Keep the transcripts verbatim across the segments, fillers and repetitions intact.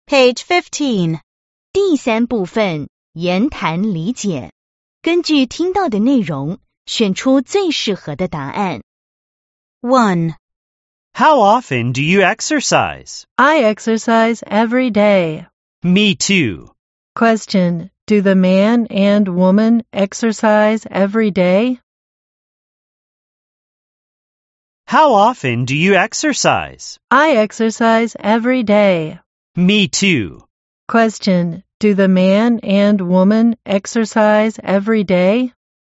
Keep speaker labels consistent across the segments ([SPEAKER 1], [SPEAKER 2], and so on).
[SPEAKER 1] Page fifteen.
[SPEAKER 2] 第三部分言谈理解，根据听到的内容，选出最适合的答案。
[SPEAKER 1] one.
[SPEAKER 3] How often do you exercise?
[SPEAKER 4] I exercise every day.
[SPEAKER 3] Me too.
[SPEAKER 4] Question: Do the man and woman exercise every day?
[SPEAKER 3] How often do you exercise?
[SPEAKER 4] I exercise every day.
[SPEAKER 3] Me too.
[SPEAKER 4] Question: Do the man and woman exercise every day?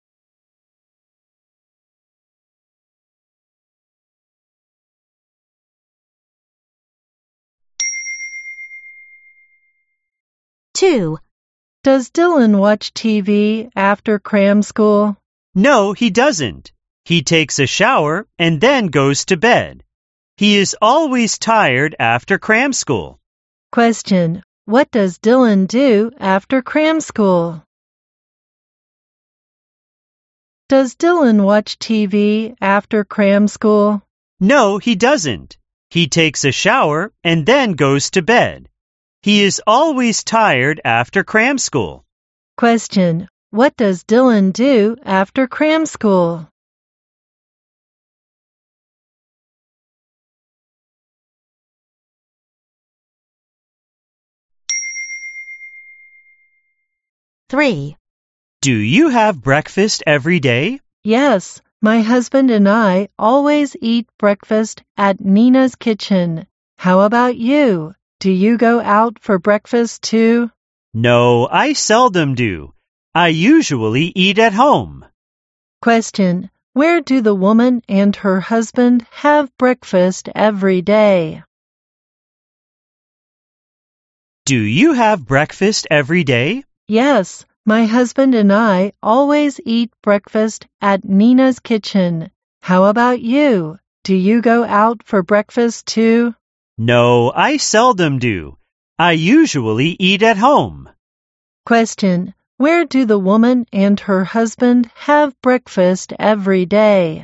[SPEAKER 1] two.
[SPEAKER 4] Does Dylan watch T V after cram school?
[SPEAKER 3] No, he doesn't. He takes a shower and then goes to bed. He is always tired after cram school.
[SPEAKER 4] Question: What does Dylan do after cram school? Does Dylan watch T V after cram school?
[SPEAKER 3] No, he doesn't. He takes a shower and then goes to bed. He is always tired after cram school.
[SPEAKER 4] Question: What does Dylan do after cram school?
[SPEAKER 1] three.
[SPEAKER 3] Do you have breakfast every day?
[SPEAKER 4] Yes, my husband and I always eat breakfast at Nina's kitchen. How about you? Do you go out for breakfast too?
[SPEAKER 3] No, I seldom do. I usually eat at home.
[SPEAKER 4] Question: Where do the woman and her husband have breakfast every day?
[SPEAKER 3] Do you have breakfast every day?
[SPEAKER 4] Yes, my husband and I always eat breakfast at Nina's kitchen. How about you? Do you go out for breakfast too?
[SPEAKER 3] No, I seldom do. I usually eat at home.
[SPEAKER 4] Question: Where do the woman and her husband have breakfast every day?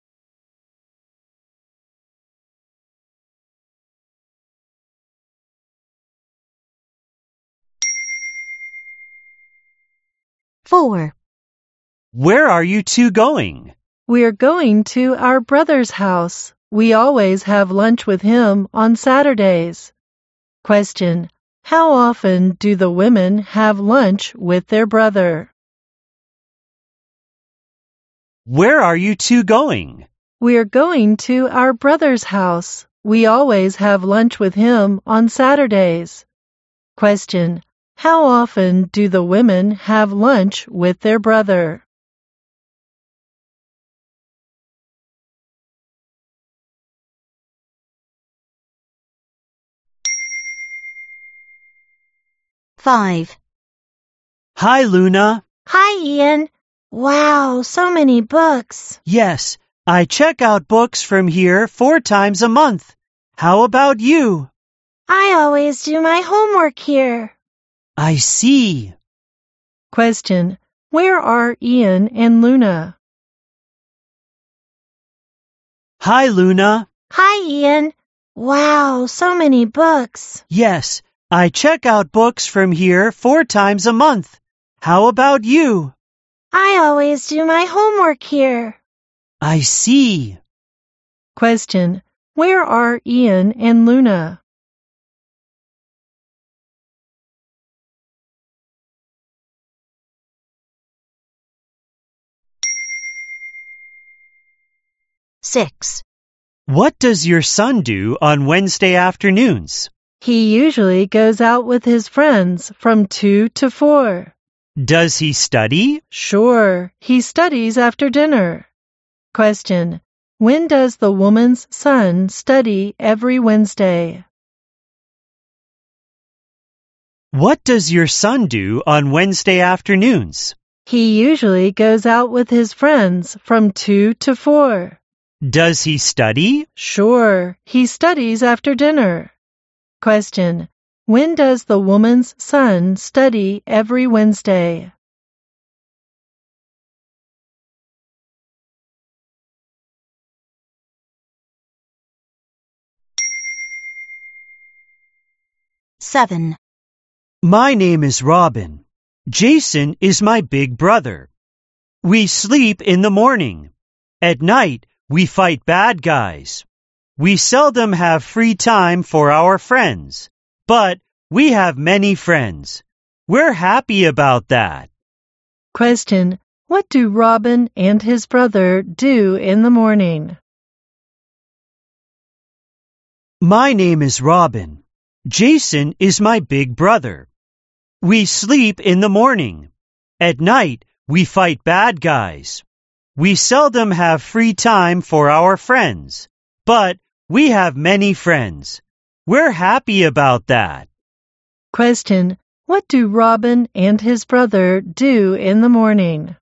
[SPEAKER 1] four.
[SPEAKER 3] Where are you two going?
[SPEAKER 4] We're going to our brother's house. We always have lunch with him on Saturdays. Question: How often do the women have lunch with their brother?
[SPEAKER 3] Where are you two going?
[SPEAKER 4] We're going to our brother's house. We always have lunch with him on Saturdays. Question: How often do the women have lunch with their brother?
[SPEAKER 1] five.
[SPEAKER 3] Hi, Luna.
[SPEAKER 1] Hi, Ian. Wow, so many books.
[SPEAKER 3] Yes, I check out books from here four times a month. How about you?
[SPEAKER 1] I always do my homework here.
[SPEAKER 3] I see.
[SPEAKER 4] Question: Where are Ian and Luna?
[SPEAKER 3] Hi, Luna.
[SPEAKER 1] Hi, Ian. Wow, so many books.
[SPEAKER 3] Yes, I check out books from here four times a month. How about you?
[SPEAKER 1] I always do my homework here.
[SPEAKER 3] I see.
[SPEAKER 4] Question: Where are Ian and Luna?
[SPEAKER 1] six.
[SPEAKER 3] What does your son do on Wednesday afternoons?
[SPEAKER 4] He usually goes out with his friends from two to four.
[SPEAKER 3] Does he study?
[SPEAKER 4] Sure, he studies after dinner. Question: When does the woman's son study every Wednesday?
[SPEAKER 3] What does your son do on Wednesday afternoons?
[SPEAKER 4] He usually goes out with his friends from two to four.
[SPEAKER 3] Does he study?
[SPEAKER 4] Sure, he studies after dinner. Question: When does the woman's son study every Wednesday?
[SPEAKER 1] seven.
[SPEAKER 3] My name is Robin. Jason is my big brother. We sleep in the morning. At night, we fight bad guys. We seldom have free time for our friends, but we have many friends. We're happy about that.
[SPEAKER 4] Question. What do Robin and his brother do in the morning?
[SPEAKER 3] My name is Robin. Jason is my big brother. We sleep in the morning. At night, we fight bad guys. We seldom have free time for our friends, but we have many friends. We're happy about that.
[SPEAKER 4] Question. What do Robin and his brother do in the morning?